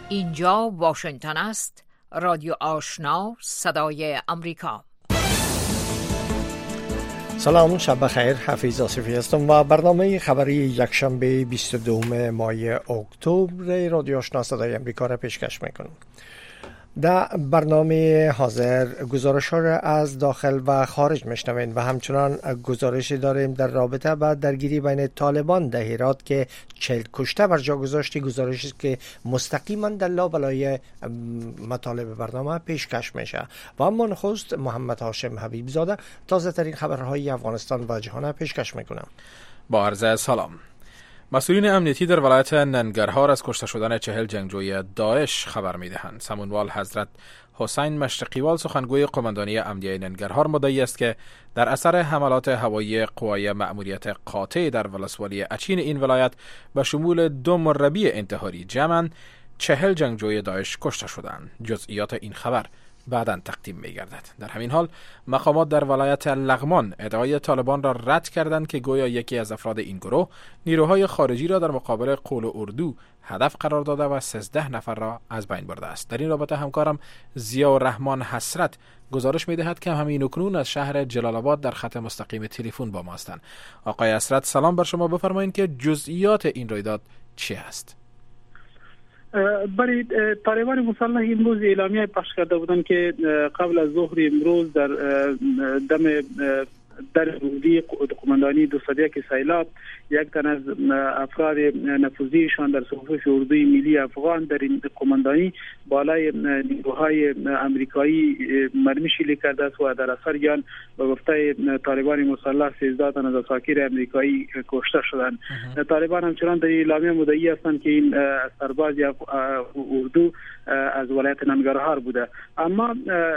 اینجا واشنگتن است. رادیو آشنا، صدای امریکا. سلام، شب بخیر. حفیظ آصفی هستم و برنامه خبری یکشنبه 22 ماه اکتبر رادیو آشنا صدای امریکا را پیشکش میکنم. در برنامه حاضر گزارش ها را از داخل و خارج میشنوین و همچنان گزارشی داریم در رابطه با درگیری بین طالبان در هرات که 40 کشته بر جا گذاشتی. گزارشی که مستقیما در لابلای مطالب برنامه پیشکش میشه و اما نخست محمد هاشم حبیب زاده تازه ترین خبرهای افغانستان و جهان پیشکش میکنم. با عرض سلام. مسئولین امنیتی در ولایت ننگرهار از کشته شدن 40 جنگجوی داعش خبر می‌دهند. سمونوال حضرت حسین مشرقیوال سخنگوی قماندانی امنیه ننگرهار مدعی است که در اثر حملات هوایی قوای مأموریت قاطع در ولسوالی اچین این ولایت به شمول 2 مربی انتحاری جمعاً 40 جنگجوی داعش کشته شدند. جزئیات این خبر بعداً تقدیم می‌گردد. در همین حال مقامات در ولایت لغمان ادعای طالبان را رد کردند که گویا یکی از افراد این گروه نیروهای خارجی را در مقابل قول اردو هدف قرار داده و 13 نفر را از بین برده است. در این رابطه همکارم ضیاءالرحمن حسرت گزارش می‌دهد که همین اکنون از شهر جلال آباد در خط مستقیم تلفن با ما هستند. آقای حسرت، سلام بر شما. بفرمایید که جزئیات این رویداد چی است؟ برای طالبان مسلح امروز اعلامیه پخش کرده بودند که قبل از ظهر امروز در دم در ورودی قماندانی 201 سیلاب یک تن از افراد نفوذیشان در صفوف اردوی ملی افغان در این قماندانی بالای نیروهای امریکایی مرمی شلیک کرده است و در اثر آن به گفته طالبان مسلح 13 تن از عساکر امریکایی کشته شدند. طالبان همچنان در اعلامیه مدعی هستند که این سرباز اردو از ولایت ننگرهار بوده. اما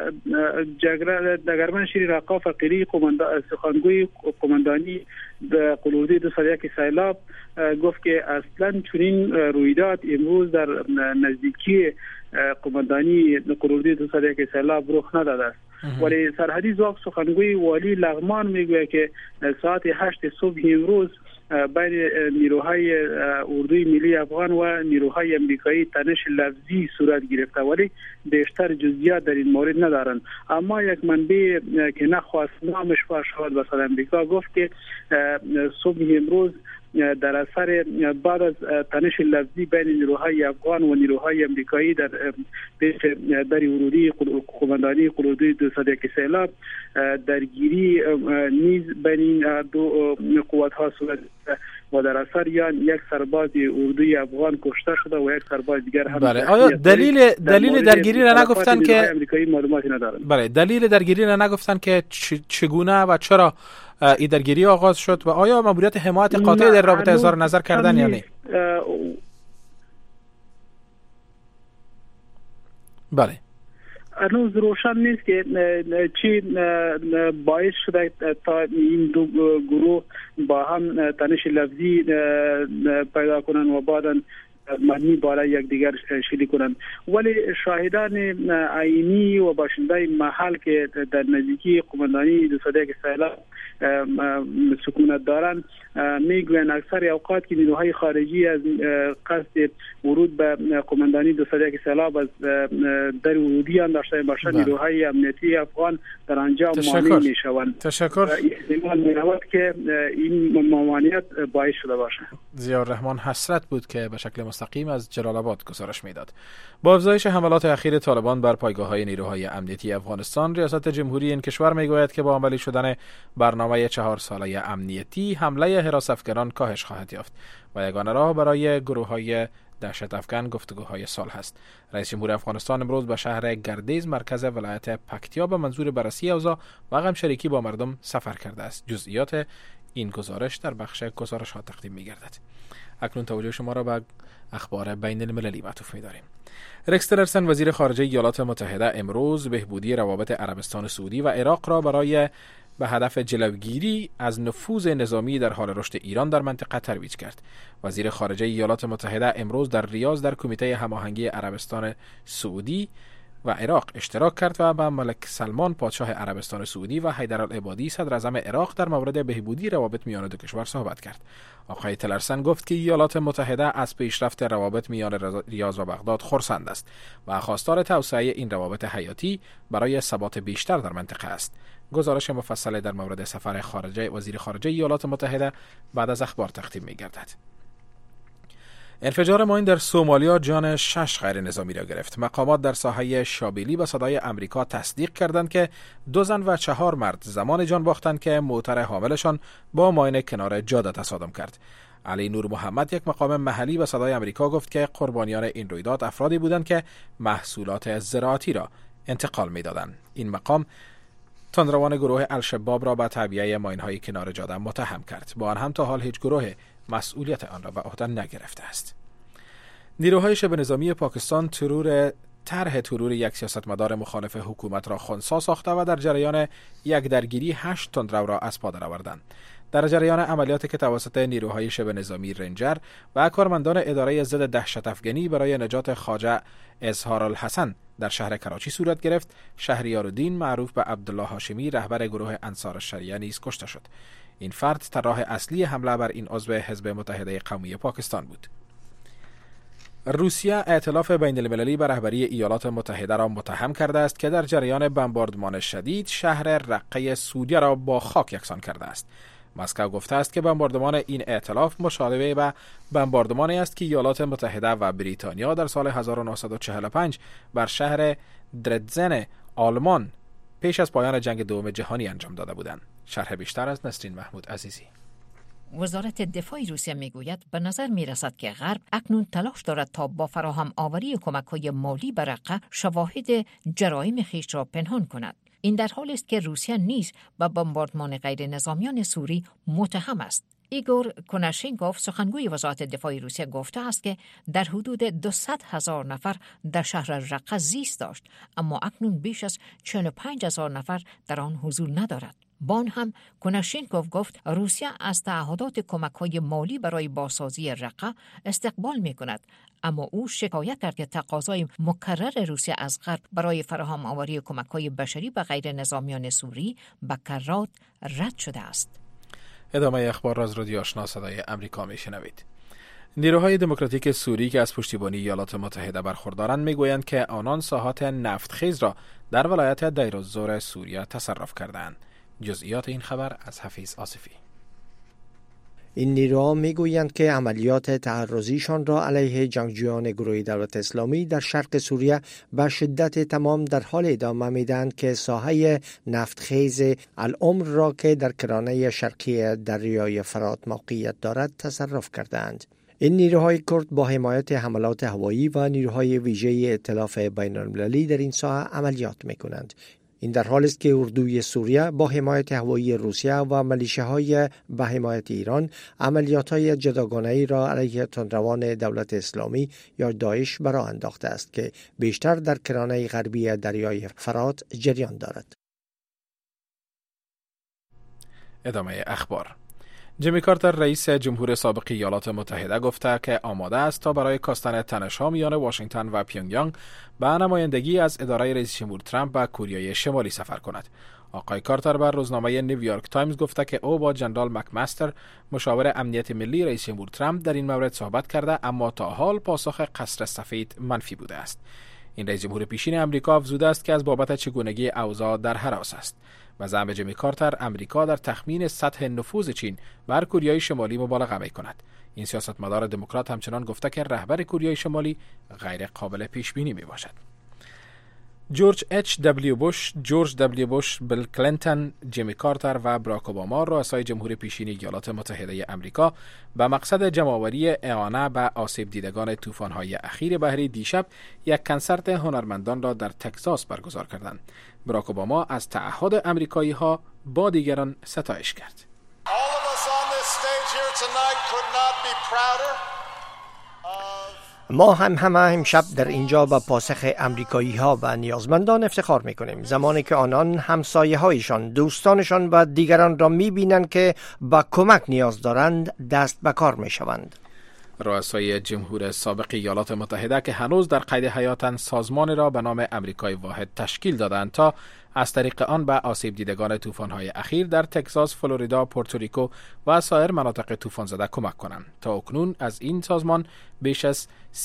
دگرمن شیرین رقا فقیری سخنگوی قماندانی قلودی 201 سیلاب گفت که اصلا چنین رویداد امروز در نزدیکی قماندانی قلودی 201 سیلاب رخ نداده است. ولی سرحدی زاغ سخنگوی والی لغمان میگوید که ساعت 8 صبح امروز بین نیروهای اردوی ملی افغان و نیروهای امریکایی تنش لفظی صورت گرفته ولی بیشتر جزئیات در این مورد ندارند. اما یک منبع که نخواست نامش فاش شود به امریکا گفت که صبح امروز در اثر بعد از تنش لفظی بین نیروهای افغان و نیروهای امریکایی در ورودی قماندانی قلودی 201 سیلاب درگیری نیز بین دو قوت ها صورت و در اثر یک سرباز اردوی افغان کشته شده و یک سرباز دیگر هم. بله، آیا دلیل درگیری را نگفتن که امریکایی معلوماتی ندارند؟ بله، دلیل درگیری را نگفتن که چگونه و چرا این درگیری آغاز شد و آیا ماموریت حمایت قاطع در رابطه اظهار نظر کردن یا نه؟ بله، هنوز روشن نیست که چی باعث شده تا این دو گروه با هم تنش لفظی پیدا کنن و بعداً معنی بالای یک دیگر شلیک کنند. ولی شاهدان عینی و باشنده محل که در نزدیکی قماندانی 201 سیلاب سکونت دارند میگویند اکثر اوقات که نیروهای خارجی از قصد ورود به قماندانی 201 سیلاب از در ورودیان داشته باشند نیروهای امنیتی افغان در آنجا مانع میشوند. تشکر. احتمال میرود که این ممانعت باعث شده باشد. ضیاءالرحمن حسرت بود که به شکل مستقیم از جلال آباد گزارش میداد. با افزایش حملات اخیر طالبان بر پایگاه‌های نیروهای امنیتی افغانستان، ریاست جمهوری این کشور میگوید که با عملی شدن برنامه 4 ساله امنیتی حمله حراس افغانان کاهش خواهد یافت و یگانه راه برای گروه‌های دهشت افغان گفتگوهای صلح است. رئیس جمهور افغانستان امروز به شهر گردیز مرکز ولایت پکتیا به منظور بررسی اوضاع و همشریکی با مردم سفر کرده است. جزئیات این گزارش در بخش گزارش ها تقدیم می‌گردد. اکنون توجه شما را به اخبار بین المللی معطوف می‌داریم. رکس تیلرسن وزیر خارجه ایالات متحده امروز بهبودی روابط عربستان سعودی و عراق را برای به هدف جلوگیری از نفوذ نظامی در حال رشد ایران در منطقه ترویج کرد. وزیر خارجه ایالات متحده امروز در ریاض در کمیته هماهنگی عربستان سعودی و عراق اشتراک کرد و با ملک سلمان پادشاه عربستان سعودی و حیدرالعبادی صدر اعظم عراق در مورد بهبودی روابط میان دو کشور صحبت کرد. آقای تلرسن گفت که ایالات متحده از پیشرفت روابط میان ریاض و بغداد خرسند است و خواستار توسعه این روابط حیاتی برای ثبات بیشتر در منطقه است. گزارش مفصل در مورد سفر وزیر خارجه ایالات متحده بعد از اخبار تقدیم می‌گردد. انفجار ماین در سومالیا جان 6 غیر نظامی را گرفت. مقامات در ساحه شابیلی به صدای امریکا تصدیق کردند که 2 زن و 4 مرد زمان جان باختند که موتر حاملشان با ماین کنار جاده تصادم کرد. علی نور محمد، یک مقام محلی، به صدای امریکا گفت که قربانیان این رویداد افرادی بودند که محصولات زراعتی را انتقال می‌دادند. این مقام تندروان گروه الشباب را به تعبیه ماین‌های کنار جاده متهم کرد. با آن هم تا حال هیچ گروه مسئولیت آن را به عهده نگرفته است. نیروهای شبه نظامی پاکستان طرح ترور یک سیاستمدار مخالف حکومت را خنثی ساخته و در جریان یک درگیری 8 تندرو را از پا درآوردند. در جریان عملیاتی که توسط نیروهای شبه نظامی رنجر و کارمندان اداره ضد دهشت افغانی برای نجات خواجه اظهارالحسن در شهر کراچی صورت گرفت، شهریارالدین معروف به عبدالله هاشمی، رهبر گروه انصار الشریعه، نیز کشته شد. این فرد طراح اصلی حمله بر این عضو حزب متحده قومی پاکستان بود. روسیه ائتلاف بین المللی به رهبری ایالات متحده را متهم کرده است که در جریان بمباردمان شدید شهر رقه سوریه را با خاک یکسان کرده است. مسکو گفته است که بمباردمان این ائتلاف مشابه به بمباردمانی است که ایالات متحده و بریتانیا در سال 1945 بر شهر درزدن آلمان پیش از پایان جنگ دوم جهانی انجام داده بودند. شرح بیشتر از نسرین محمود عزیزی. وزارت دفاع روسیه میگوید به نظر میرسد که غرب اکنون تلاش دارد تا با فراهم آوری کمک‌های مالی به رقه شواهد جرایم خویش را پنهان کند. این در حالی است که روسیه نیز به بمباردمان غیر نظامیان سوری متهم است. ایگور کناشنکوف، سخنگوی وزارت دفاع روسیه، گفته است که در حدود 200,000 نفر در شهر رقه زیست داشت، اما اکنون بیش از 45,000 نفر در آن حضور ندارد. با آن هم کناشنکوف گفت روسیه از تعهدات کمک‌های مالی برای بازسازی رقه استقبال می‌کند، اما او شکایت کرد که تقاضای مکرر روسیه از غرب برای فراهم آوری کمک‌های بشری به غیر نظامیان سوری به کرات رد شده است. ادامه اخبار را از رادیو آشنا صدای امریکا میشنوید. نیروهای دموکراتیک سوری که از پشتیبانی ایالات متحده برخوردارند میگویند که آنان ساحات نفتخیز را در ولایت دیر الزور سوریه تصرف کردند. جزئیات این خبر از حفیظ آصفی. این نیروها میگویند که عملیات تعرضیشان را علیه جنگجویان گروه دولت اسلامی در شرق سوریه به شدت تمام در حال ادامه میدهند که ساحه نفتخیز العمر را که در کرانه شرقی دریای فرات موقعیت دارد تصرف کردند. این نیروهای کرد با حمایت حملات هوایی و نیروهای ویژه ائتلاف بین المللی در این ساحه عملیات میکنند. این در حالی است که اردوی سوریه با حمایت هوایی روسیه و میلیشیاهای به حمایت ایران عملیات‌های جداگانه‌ای را علیه تندروان دولت اسلامی یا داعش برآ انداخته است که بیشتر در کرانه غربی دریای فرات جریان دارد. ادامه اخبار. جیمی کارتر، رئیس جمهور سابق ایالات متحده، گفته که آماده است تا برای کاستن تنش‌ها میان واشنگتن و پیونگیانگ به نمایندگی از اداره رئیس جمهور ترامپ به کوریای شمالی سفر کند. آقای کارتر بر روزنامه نیویورک تایمز گفته که او با جنرال مکمستر، مشاور امنیت ملی رئیس جمهور ترامپ، در این مورد صحبت کرده، اما تا حال پاسخ قصر سفید منفی بوده است. این رئیس جمهور پیشین امریکا افزوده است که از بابت چگونگی اوضاع در هراس است. و زعم جیمی کارتر، امریکا در تخمین سطح نفوذ چین بر کوریای شمالی مبالغه می‌کند. این سیاستمدار دموکرات همچنان گفته که رهبر کوریای شمالی غیر قابل پیش بینی میباشد. جورج دبلیو بوش، بیل کلینتون، جیمی کارتر و براک اوباما، رؤسای جمهور پیشین ایالات متحده امریکا، به مقصد جمع‌آوری اعانه به آسیب دیدگان طوفان‌های اخیر بحری دیشب یک کنسرت هنرمندان را در تگزاس برگزار کردند. براک اوباما از تعهد امریکایی‌ها با دیگران ستایش کرد. ما همه امشب در اینجا با پاسخ امریکایی ها و نیازمندان افتخار میکنیم، زمانی که آنان همسایه هایشان، دوستانشان و دیگران را میبینند که با کمک نیاز دارند دست به کار میشوند. رؤسای جمهور سابق ایالات متحده که هنوز در قید حیاتند سازمانی را به نام امریکای واحد تشکیل دادند تا از طریق آن به آسیب دیدگان طوفان‌های اخیر در تگزاس، فلوریدا، پورتوریکو و سایر مناطق طوفان زده کمک کنند. تا اکنون از این سازمان بیش از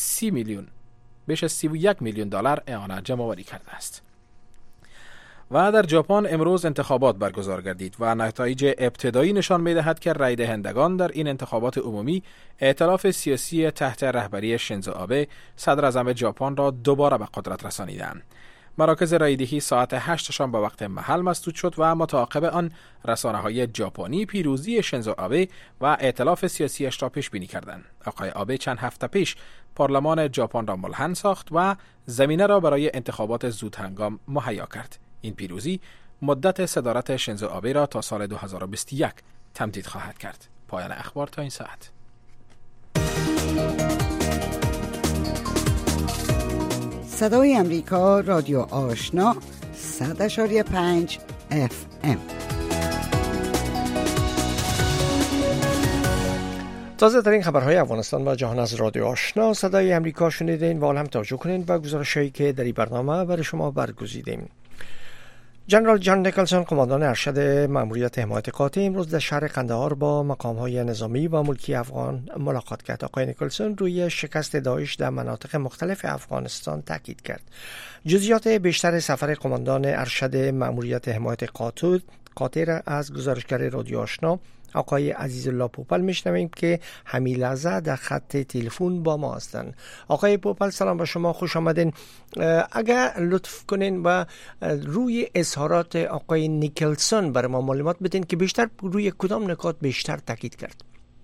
31 میلیون دلار اعانه جمع‌آوری کرده است. و در ژاپن امروز انتخابات برگزار گردید و نتایج ابتدایی نشان می‌دهد که رای دهندگان در این انتخابات عمومی ائتلاف سیاسی تحت رهبری شینزو آبه صدر اعظم ژاپن را دوباره به قدرت رسانیدند. مراکز رایدهی ساعت 8 شام به وقت محل مسدود شد و متعاقب آن رسانه‌های ژاپنی پیروزی شینزو آبه و ائتلاف سیاسیش را پیش بینی کردند. آقای آبه چند هفته پیش پارلمان ژاپن را ملحن ساخت و زمینه را برای انتخابات زودهنگام مهیا کرد. این پیروزی مدت صدارت شینزو آبه را تا سال 2021 تمدید خواهد کرد. پایان اخبار تا این ساعت. صدای امریکا، رادیو آشنا، 100.5 FM. تازه ترین خبرهای افغانستان و جهان از رادیو آشنا صدای امریکا شنیدین و هم توجه کنین و گزارش‌هایی که در این برنامه برای شما برگزیدیم. جنرال جان نیکلسون، قماندان ارشد مأموریت حمایت قاطع، امروز در شهر قندهار با مقام‌های نظامی و ملکی افغان ملاقات کرد. آقای نیکلسون روی شکست داعش در مناطق مختلف افغانستان تاکید کرد. جزئیات بیشتر سفر قماندان ارشد مأموریت حمایت قاطع را از گزارشگر رادیو آشنا آقای عزیزالله پوپل میشنویم که همین لحظه در خط تلفن با ما هستند. آقای پوپل سلام به شما، خوش آمدین. اگر لطف کنین و روی اظهارات آقای نیکلسون برای ما معلومات بدین که بیشتر روی کدام نکات بیشتر تاکید کرد؟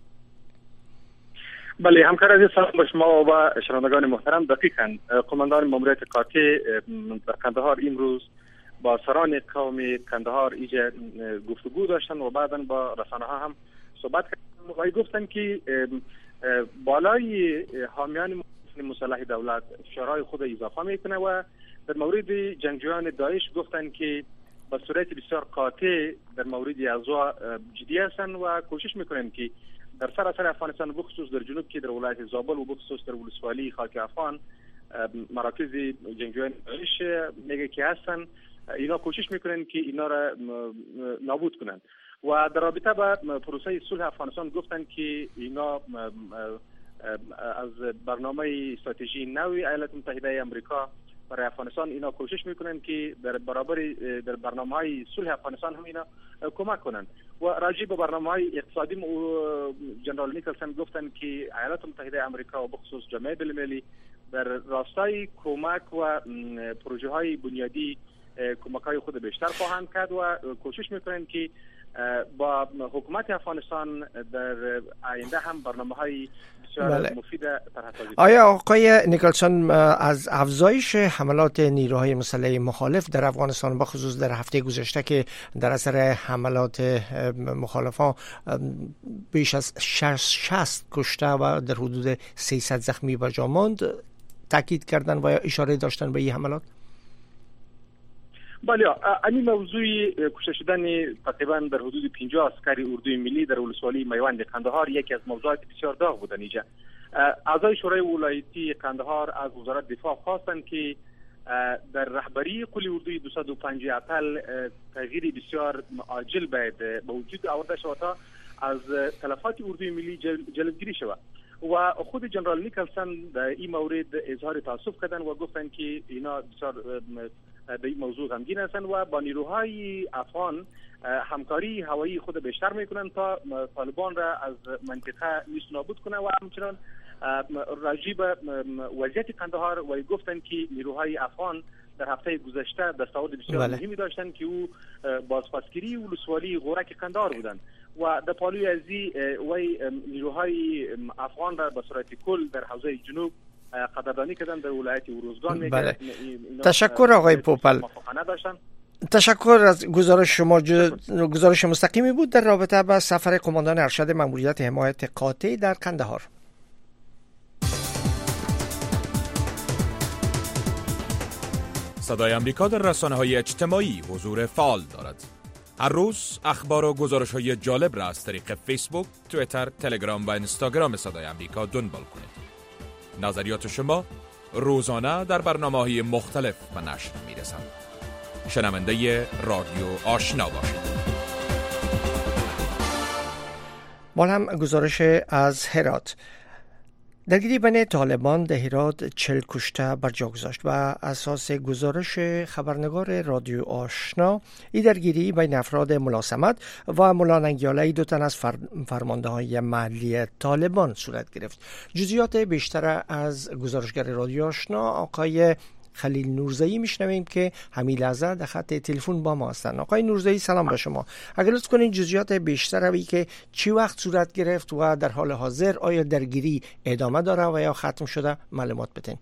بله، همکار عزیز سلام به شما و شنوندگان محترم. دقیقاً قماندان مأموریت قاطع در قندهار امروز با سران قوم قندهار ایجا گفتگو داشتن و بعداً با رسانه ها هم صحبت کردن و گفتن که بالای حامیان مسلح دولت فشارهای خود اضافه میکنه و در مورد جنگجویان داعش گفتن که به صورت بسیار قاطع در مورد اوضاع جدی هستند و کوشش میکنن که در سراسر افغانستان و بخصوص در جنوب که در ولایت زابل و بخصوص در ولسوالی خاک افغان مراکز جنگجویان داعش میگه که هستن، اینا کوشش میکنن که اینا را نابود کنن و در رابطه با پروسه صلح افغانستان گفتن که اینا از برنامه استراتژی نوی ایالات متحده آمریکا برای افغانستان اینا کوشش میکنن که در برنامه‌های صلح افغانستان هم اینا کمک کنن و راجع به برنامه‌های اقتصادی جنرال نیکلسون گفتن که ایالات متحده آمریکا و بخصوص جامعه بین‌المللی در راستای کمک و پروژه‌های بنیادی کمک‌های خود بیشتر خواهند کرد و کوشش میکنن که با حکومت افغانستان در آینده هم برنامه‌های بسیار مفید طرح سازی. آیا آقای نیکلسون از افزایش حملات نیروهای مسلح مخالف در افغانستان با خصوص در هفته گذشته که در اثر حملات مخالفان بیش از 60 کشته و در حدود 300 زخمی به جا ماند تاکید کردن و اشاره داشتن به این حملات؟ بله، این موضوع کشته شدن تقریبا در حدود 50 عسکر اردوی ملی در ولسوالی میوند قندهار یکی از موضوعات بسیار داغ بودن. اینجا اعضای شورای ولایتی قندهار از وزارت دفاع خواستند که در رهبری قلی اردوی 205 اتل تغییر بسیار عاجل باید به وجود آورده شود تا از تلفات اردوی ملی جلوگیری شود و خود جنرال نیکلسون در این مورد اظهار تاسف کردن و گفتن که اینا بسیار به این موضوع غمگین هستند و با نیروهای افغان همکاری هوایی خود بیشتر میکنن تا طالبان را از منطقه نیست نابود کنه و همچنان راجع به وضعیت قندهار و گفتن که نیروهای افغان در هفته گذشته دستاورد بسیار مهمی داشتن که او بازپسگیری ولسوالی غورک قندهار بودند و در پالوی ازی وی نیروهای افغان را به صورت کل در حوزه جنوب قدردانی کردن در ولایت اروزگان. بله. تشکر آقای پوپل. تشکر از گزارش شما. گزارش مستقیمی بود در رابطه با سفر قماندان ارشد مأموریت حمایت قاطع در قندهار. صدای امریکا در رسانه‌های اجتماعی حضور فعال دارد. هر روز اخبار و گزارش‌های جالب را از طریق فیسبوک، توییتر، تلگرام و اینستاگرام صدای آمریکا دنبال کنید. نظریات شما روزانه در برنامه‌های مختلف به نشر می‌رسند. شنونده رادیو آشنا باشید. ما هم گزارش از هرات. درگیری بین طالبان در هرات 40 کشته بر جا گذاشت و اساس گزارش خبرنگار رادیو آشنا، این درگیری بین افراد ملاسمت و مولا ننگیاله، دو تن از فرمانده‌های محلی طالبان صورت گرفت. جزئیات بیشتر از گزارشگر رادیو آشنا آقای خلیل نورزایی میشنویم که همین لحظه در خط تلفن با ما هستند. آقای نورزایی سلام به شما. اگر لطف کنید جزئیات بیشتر روی که چی وقت صورت گرفت و در حال حاضر آیا درگیری ادامه داره و یا ختم شده معلومات بدین.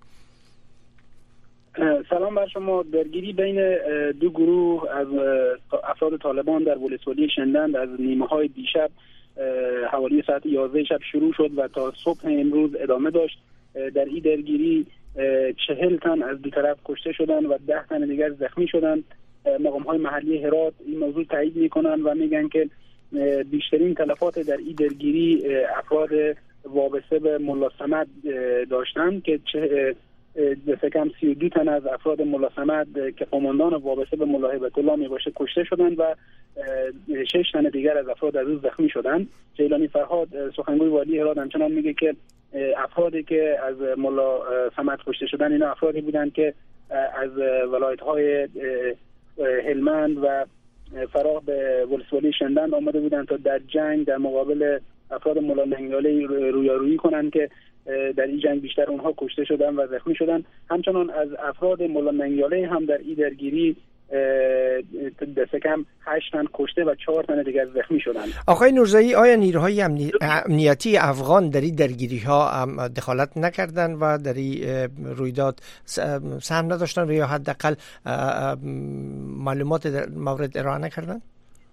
سلام بر شما. درگیری بین دو گروه از افراد طالبان در ولسوالی شندند از نیمه های دیشب حوالی ساعت 11 شب شروع شد و تا صبح امروز ادامه داشت. در این درگیری 40 تن از دو طرف کشته شدند و 10 تن دیگر زخمی شدند. مقام‌های محلی هرات این موضوع تایید می‌کنند و میگن که بیشترین تلفات در این درگیری افراد وابسته به ملا صمد داشتند که دست کم 32 تن از افراد ملا صمد که قماندان وابسته به ملا هیبت الله میباشه کشته شدند و 6 تن دیگر از افراد از او زخمی شدند. جیلانی فرهاد سخنگوی والی هرات همچنان میگه که افرادی که از ملا صمد کشته شدن اینا افرادی بودند که از ولایت‌های هلمند و فراغ به ولسوالی شندند آمده بودند تا در جنگ در مقابل افراد مولا ننگیاله رویارویی کنند که در این جنگ بیشتر اونها کشته شدند و زخمی شدند. همچنان از افراد مولا ننگیاله هم در این درگیری دست کم 8 تن کشته و 4 تن دیگر زخمی شدند. آقای نورزایی، آیا نیروهای امنیتی افغان در این درگیری ها دخالت نکردند و در این رویداد سهم نداشتند و یا حداقل معلومات در مورد ارائه نکردند؟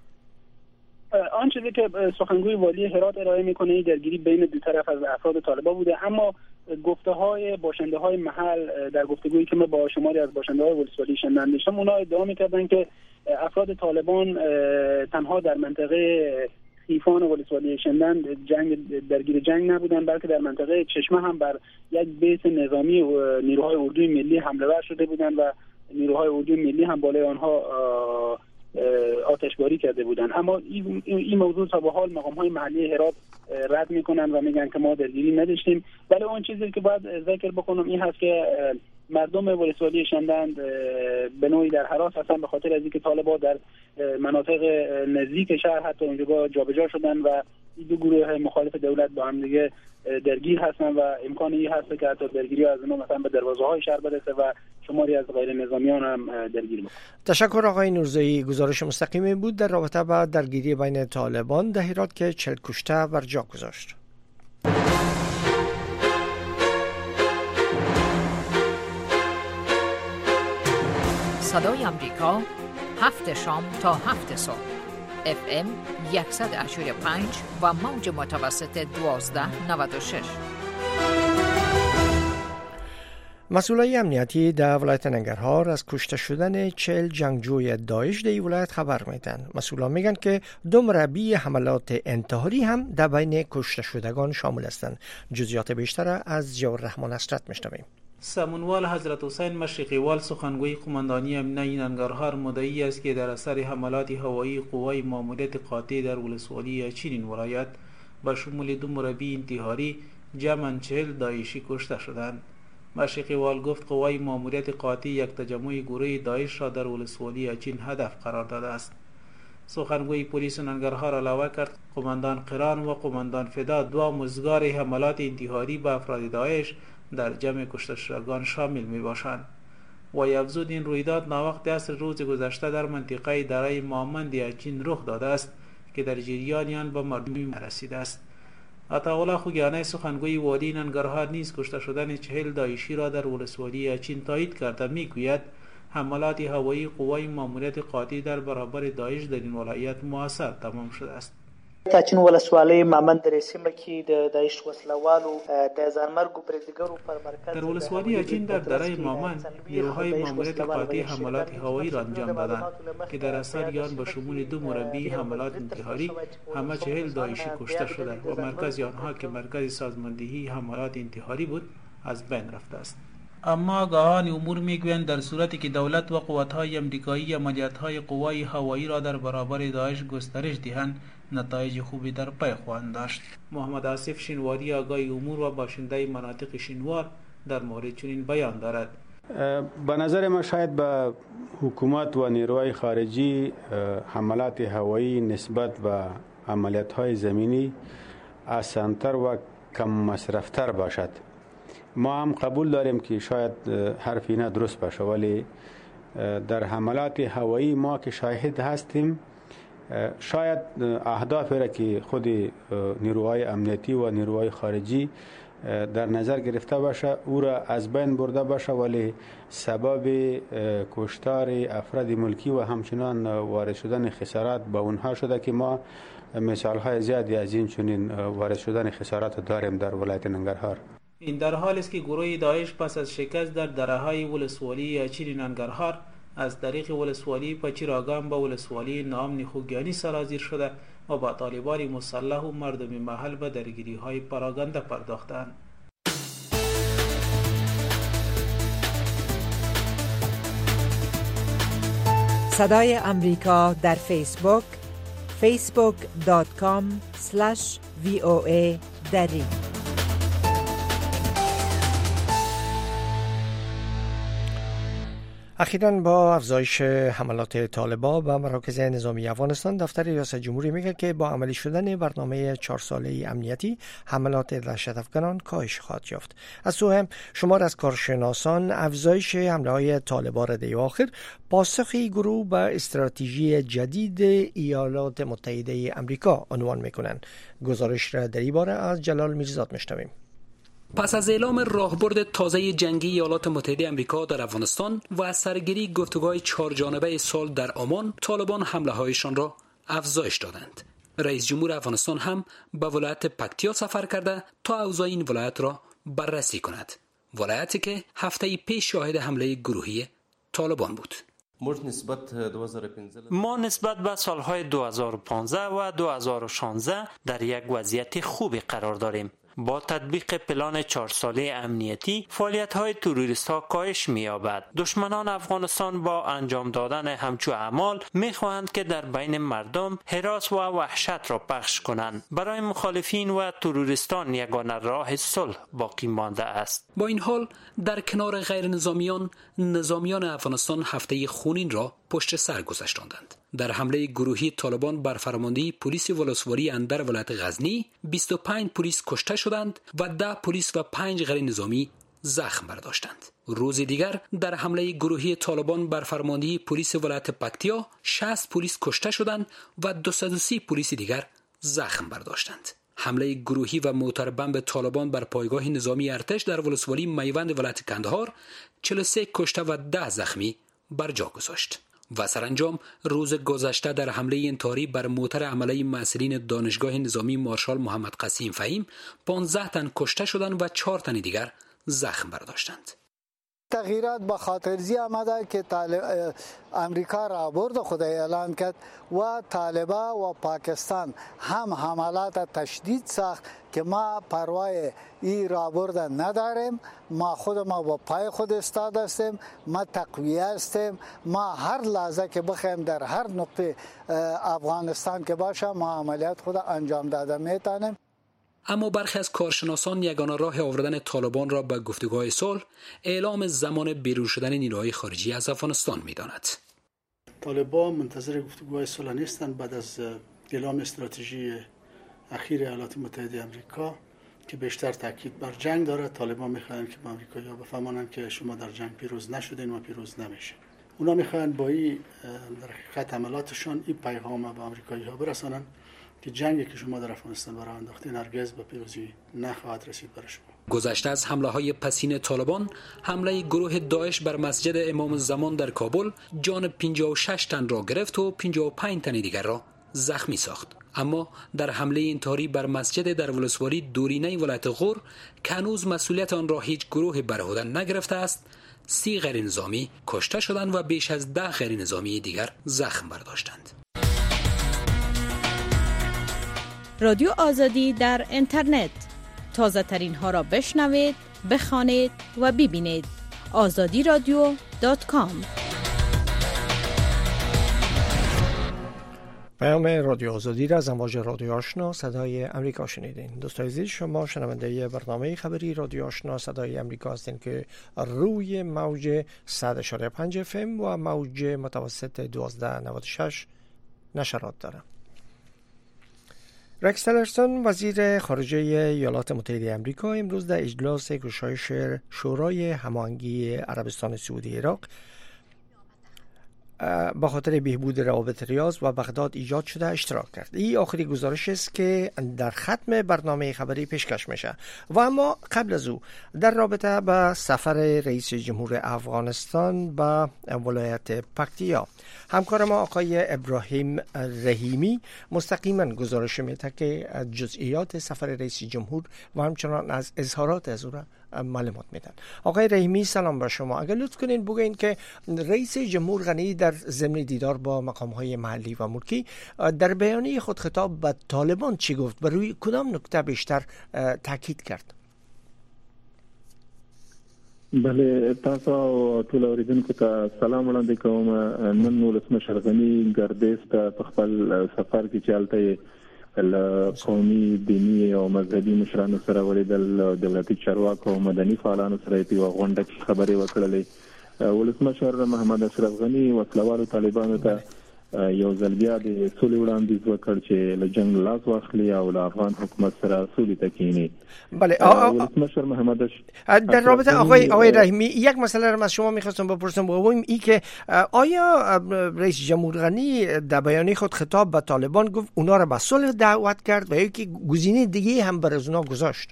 آن چیزی که سخنگوی والی هرات ارائه میکنه این درگیری بین دو طرف از افراد طالبان بوده، اما گفته‌های باشنده‌های محل در گفتگویی که ما با شماری از باشنده‌های ولسوالی شندند داشتم، اونها ادعا می‌کردند که افراد طالبان تنها در منطقه خیفان ولسوالی شندند درگیر جنگ نبودند، بلکه در منطقه چشمه هم بر یک بیت نظامی نیروهای اردوی ملی حمله ور شده بودند و نیروهای اردوی ملی هم بالای آنها آتشباری کرده بودند. اما این موضوع تا به حال مقام‌های محلی هرات رد میکنن و میگن که ما درگیری نداشتیم. ولی اون چیزی که باید ذکر بکنم این هست که مردم ولسوالی شندند به نوعی در هراس هستند به خاطر از اینکه طالبان در مناطق نزدیک شهر حتی اونجا جابجا شدن و این دو گروه مخالف دولت با هم دیگه درگیر هستن و امکانی هست که حتی درگیری از اونها مثلا به دروازه‌های شهر برسه و شماری از غیر نظامیان هم درگیر بشن. تشکر آقای نورزایی. گزارش مستقیمی بود در رابطه با درگیری بین طالبان در هرات که 40 کشته بر جا گذاشت. صدای آمریکا 7 شام تا 7 صبح FM 100.5 و موج متوسط 1296. مسئولای امنیتی در ولایت ننگرهار از کشته شدن 40 جنگجوی داعش در ولایت خبر میدن. مسئولان میگن که 2 مربی حملات انتحاری هم در بین کشته شدگان شامل هستند. جزئیات بیشتر از جوار رحمان اسرت میشنویم. سمنوال حضرت حسین مشرقیوال سخنگوی قماندانی امنیتی ننگرهار مدعی است که در اثر حملات هوایی قوای ماموریت قاطع در ولسوالی چین ولایت به شمول 2 مربی انتحاری جمعاً 40 داعشی کشته شدند. مشرقیوال گفت قوای ماموریت قاطع یک تجمع گروه داعش را در ولسوالی چین هدف قرار داده است. سخنگوی پلیس ننگرهار علاوه کرد قماندان قران و قماندان فدا 2 مزگار حملات انتحاری به افراد داعش در جمع کشته شدگان شامل می باشند. و افزود این رویداد ناوقت عصر روز گذشته در منطقه دره مامند چین رخ داده است که در جریان آن به مردم رسیده است. عطاالله خوگیانی سخنگوی والی ننگرهار نیز کشته شدن 40 داعشی را در ولسوالی چین تایید کرده میگوید حملات هوایی قوای ماموریت قاطع در برابر داعش در این ولایت موثر تمام شده است. تاچین ولسوالۍ مامند در سیمه کې د داعش وسلوالو د ځانمرګو پرېږدګرو پر مرکز در ولسوالی اچین در دره مامند نیروهای ماموریت قاطع حملات هوایی را انجام دادند که در اثر آن به شمول 2 مربی حملات انتحاری همه 40 داعشی کشته شده و مرکز آنها که مرکز سازماندهی حملات انتحاری بود از بین رفته است. اما آگاهان امور میگویند در صورتی که دولت و قوت‌های امریکایی عملیات‌های قوای هوایی را در برابر داعش گسترش دهند نتایج خوبی در پی خواهند داشت. محمد آصف شینواری آگاه امور و باشنده مناطق شینوار در مورد چنین بیان دارد. به نظر ما شاید به حکومت و نیروهای خارجی حملات هوایی نسبت به عملیات‌های زمینی آسان‌تر و کم مصرف‌تر باشد. ما هم قبول داریم که شاید حرف اینا درست باشه، ولی در حملات هوایی ما که شاهد هستیم شاید اهدافی را که خود نیروهای امنیتی و نیروهای خارجی در نظر گرفته باشه او را از بین برده باشه، ولی سبب کشتار افراد ملکی و همچنان وارد شدن خسارات به اونها شده که ما مثالهای زیادی از این چنین وارد شدن خسارات داریم در ولایت ننگرهار. این در حالی است که گروه داعش پس از شکست در دره‌های ولسوالی اچین ننگرهار از طریق ولسوالی پچیراگام به ولسوالی نام خوگیانی سرازیر شده و با طالبان مسلح و مردم محل به درگیری‌های پراگنده پرداختند. صدای امریکا در فیسبوک facebook.com/VOA دری. اخیراً با افزایش حملات طالبان به مراکز نظامی افغانستان، دفتر ریاست جمهوری میگه که با عملی شدن برنامه 4 ساله امنیتی حملات دهشت افکنان کاهش خواهد یافت. از سو هم شمار از کارشناسان افزایش حمله‌های طالبان رده آخر پاسخی گروه به استراتژی جدید ایالات متحده آمریکا عنوان میکنند. گزارش را در این باره از جلال میرزاد میشنویم. پس از اعلام راهبرد تازه جنگی ایالات متحده آمریکا در افغانستان و از سرگیری گفتگوهای 4 جانبه سال در عمان، طالبان حمله‌هایشان را افزایش دادند. رئیس جمهور افغانستان هم به ولایت پکتیا سفر کرده تا اوضاع این ولایت را بررسی کند. ولایتی که هفته پیش شاهد حمله گروهی طالبان بود. ما نسبت به سالهای 2015 و 2016 در یک وضعیت خوبی قرار داریم. با تطبیق پلان 4 ساله امنیتی فعالیت‌های تروریست‌ها کاهش می‌یابد. دشمنان افغانستان با انجام دادن همچو اعمال می‌خواهند که در بین مردم هراس و وحشت را پخش کنند. برای مخالفین و تروریستان یگانه راه صلح باقی مانده است. با این حال در کنار غیر نظامیان افغانستان هفته خونین را پشت سر گذاشتند. در حمله گروهی طالبان بر فرماندهی پلیس ولسوالی اندر ولایت غزنی 25 پلیس کشته شدند و 10 پلیس و 5 غیر نظامی زخم برداشتند. روز دیگر در حمله گروهی طالبان بر فرماندهی پلیس ولایت پکتیا 60 پلیس کشته شدند و 230 پلیس دیگر زخم برداشتند. حمله گروهی و موتر بمب طالبان بر پایگاه نظامی ارتش در ولسوالی میوند ولایت کندهار 43 کشته و 10 زخمی بر جا گذاشت. و سرانجام روز گذشته در حمله انتحاری بر موتر عمله مسئولین دانشگاه نظامی مارشال محمد قسیم فهیم 15 تن کشته شدند و 4 تن دیگر زخم برداشتند. تغییرات به خاطرزی آمده که امریکا راهبرد خود اعلان کرد و طالبان و پاکستان هم حملات تشدید ساخت که ما پروای این راهبرد نداریم. ما با پای خود استاد هستیم، ما تقویه هستیم، ما هر لحظه که بخوایم در هر نقطه افغانستان که باشه ما عملیات خود انجام داده میتونیم. اما برخی از کارشناسان یگانه راه آوردن طالبان را به گفتگوهای صلح اعلام زمان بیرون شدن نیروهای خارجی از افغانستان می‌داند. طالبان منتظر گفتگوهای صلح نیستند. بعد از اعلام استراتژی اخیر ایالات متحده آمریکا که بیشتر تاکید بر جنگ دارد، طالبان می‌خواهند که به آمریکایی‌ها بفهمانند که شما در جنگ پیروز نشدین و پیروز نمیشین. اونا می‌خواهند با این در حقیقت عملاتشان این پیغام به آمریکایی‌ها برسانند که جنگی که شما در افغانستان برای انداختین هرگز به پیروزی نخواهد رسید برای شما. گذشته از حمله‌های پسین طالبان، حمله گروه داعش بر مسجد امام زمان در کابل جان 56 تن را گرفت و 55 تن دیگر را زخمی ساخت. اما در حمله انتحاری بر مسجد در ولسوالی دورینه ولایت غور که هنوز مسئولیت آن را هیچ گروه بر عهده نگرفته است، 30 غیر نظامی کشته شدند و بیش از 10 غیر نظامی دیگر زخم برداشتند. رادیو آزادی در اینترنت، تازه ترین ها را بشنوید، بخوانید و ببینید. azadiradio.com. پیام رادیو آزادی را از امواج رادیو آشنا صدای امریکا شنیدین. دوستان عزیز، شما شنونده برنامه خبری رادیو آشنا صدای امریکا هستین که روی موج 100.5 FM و موج متوسط 1296 نشرات داره. رکس تیلرسون وزیر خارجه ایالات متحده آمریکا امروز در اجلاس گشایش شورای هماهنگی عربستان سعودی عراق با خاطر بهبود روابط ریاض و بغداد ایجاد شده اشتراک کرد. این آخری گزارش است که در ختم برنامه خبری پیشکش میشه. و اما قبل از او در رابطه با سفر رئیس جمهور افغانستان به ولایت پکتیا، همکار ما آقای ابراهیم رحیمی مستقیما گزارش میده که جزئیات سفر رئیس جمهور و همچنان از اظهارات از او را معلومات میدن. آقای رحیمی سلام بر شما. اگر لطف کنین بگوین که رئیس جمهور غنی در ضمن دیدار با مقام‌های محلی و ملکی در بیانیه خود خطاب به طالبان چی گفت؟ بر روی کدام نکته بیشتر تاکید کرد؟ بله، تاسو ټول اوریدونکو ته سلام وړاندې کوم. نن ولسمشر غني ګردیز ته په خپل سفر کې چالتې قومي، دینی او مذهبي مشرانو سره ولیدل، دولتي چارواکو او مدني فعالانو سره په غونډه کې خبرې وکړلې. ولسمشر محمد اشرف غني وسلوالو طالبانو ته یو ځل بیا د سولې وړاندیز وکړ چې له جنگ لاس واخلي او له افغان حکومت سره سولې ته کینی. بله، ولسمشر محمد در رابطه آقای رحیمی یک مسئله را از شما می‌خواستم بپرسم، بگویم این که آیا رئیس جمهور غنی در بیانیه خود خطاب به طالبان گفت اونا را به صلح دعوت کرد و یا که گزینه دیگه هم برای اونا گذاشت؟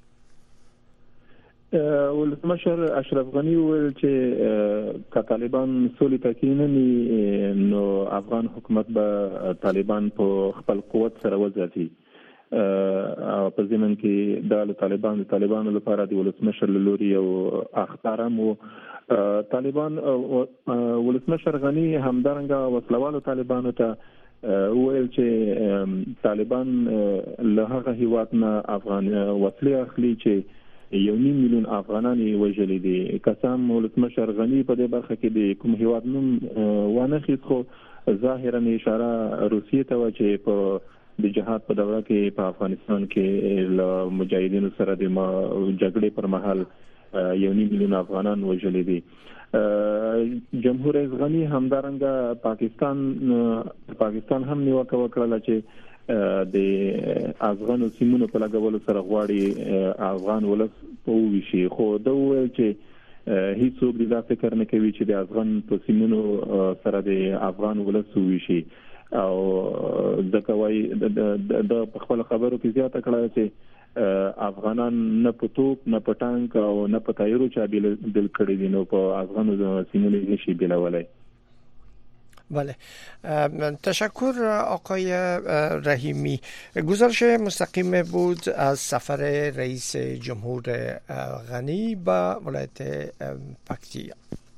ولسمشر اشرف غني ویل چې طالبان سولې ته کینني نو افغان حکومت به طالبان په خپل قوت سره وځي. په ځمن کې د طالبانو لپاره د ولسمشر لوري او اخطارم طالبان ولسمشر غني همدارنګه وسلوالو طالبانو ته ویل چې طالبان له هغه هیواد نه افغان وسلې اخلي چې 1.5 میلیون افغانان وژلي دي. قسم ولسمشر غني په دې برخه کې د کوم هیواد نوم وانه خېد، خو ظاهرا اشاره روسیې ته و چې په د جهاد په دوره کې په افغانستان کې له مجاهدینو سره د جګړې پر مهال 1.5 میلیون افغانان وژلي دي. جمهور رئیس غني همدارنګه پاکستان هم نیوکه وکړه چې د افغان سیمونو په لګولو سره غواړي افغان ولس په ویشي، خو دا وایي چې هیڅوک دا فکر نه کوي چې د افغان په سیمونو سره د افغان ولس ویشي. او ځکه وايي د خپل خبرو کې زیاته کړه چې افغانان نه په توپ، نه په ټانک او نه په تایرو چا بیل کړی دي، نو په افغانو سیمونو نشي بیلولای. بله، تشکر آقای رحیمی. گزارش مستقیم بود از سفر رئیس جمهور غنی به ولایت پکتیا.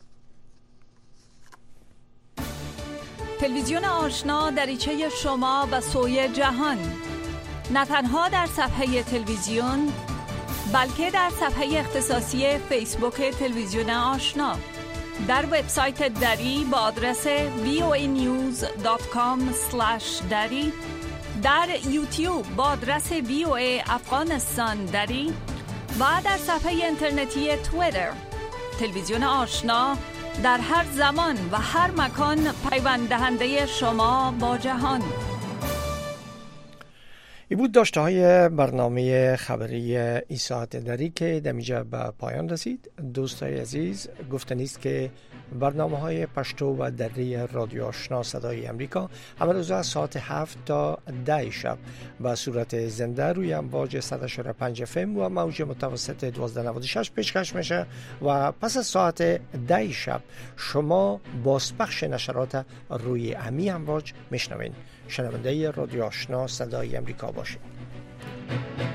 تلویزیون آشنا دریچه شما به سوی جهان، نه تنها در صفحه تلویزیون بلکه در صفحه اختصاصی فیسبوک تلویزیون آشنا، در وبسایت دری با آدرس voanews.com/dari، در یوتیوب با آدرس VOA افغانستان دری و در صفحه اینترنتی توییتر. تلویزیون آشنا در هر زمان و هر مکان پیوند دهنده شما با جهان. این بود داشته های برنامه خبری این ساعت دری که دمیجه به پایان رسید. دوستای عزیز، گفتنیست که برنامه های پشتو و دری رادیو آشنا صدای امریکا همه روز از ساعت 7 تا 10 شب به صورت زنده روی امواج 100.5 FM و موج متوسط 1296 پیشکش میشه و پس از ساعت 10 شب شما بازپخش نشرات روی امی امواج میشنوین. شنونده رادیو آشنا صدای امریکا باشید.